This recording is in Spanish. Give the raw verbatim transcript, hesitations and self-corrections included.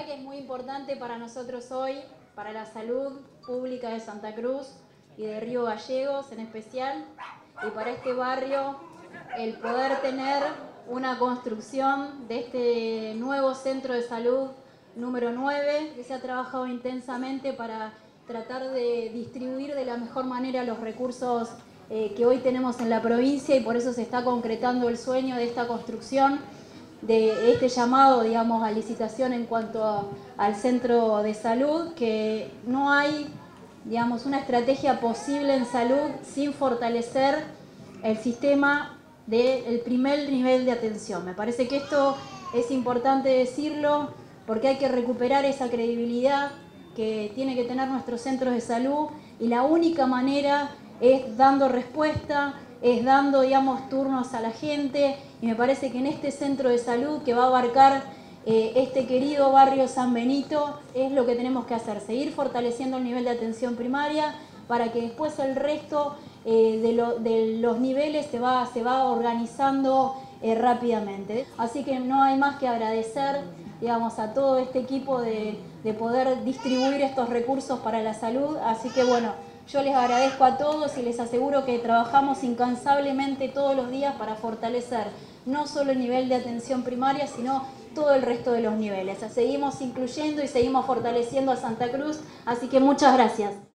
que es muy importante para nosotros hoy, para la salud pública de Santa Cruz y de Río Gallegos en especial, y para este barrio, el poder tener una construcción de este nuevo centro de salud número nueve, que se ha trabajado intensamente para tratar de distribuir de la mejor manera los recursos eh, que hoy tenemos en la provincia, y por eso se está concretando el sueño de esta construcción, de este llamado, digamos, a licitación en cuanto a, al centro de salud, que no hay, digamos, una estrategia posible en salud sin fortalecer el sistema del primer nivel de atención. Me parece que esto es importante decirlo porque hay que recuperar esa credibilidad que tiene que tener nuestros centros de salud, y la única manera es dando respuesta, es dando, digamos, turnos a la gente, y me parece que en este centro de salud que va a abarcar eh, este querido barrio San Benito es lo que tenemos que hacer, seguir fortaleciendo el nivel de atención primaria para que después el resto eh, de, lo, de los niveles se va, se va organizando eh, rápidamente. Así que no hay más que agradecer, digamos, a todo este equipo de, de poder distribuir estos recursos para la salud. Así que bueno, yo les agradezco a todos y les aseguro que trabajamos incansablemente todos los días para fortalecer no solo el nivel de atención primaria, sino todo el resto de los niveles. Seguimos incluyendo y seguimos fortaleciendo a Santa Cruz, así que muchas gracias.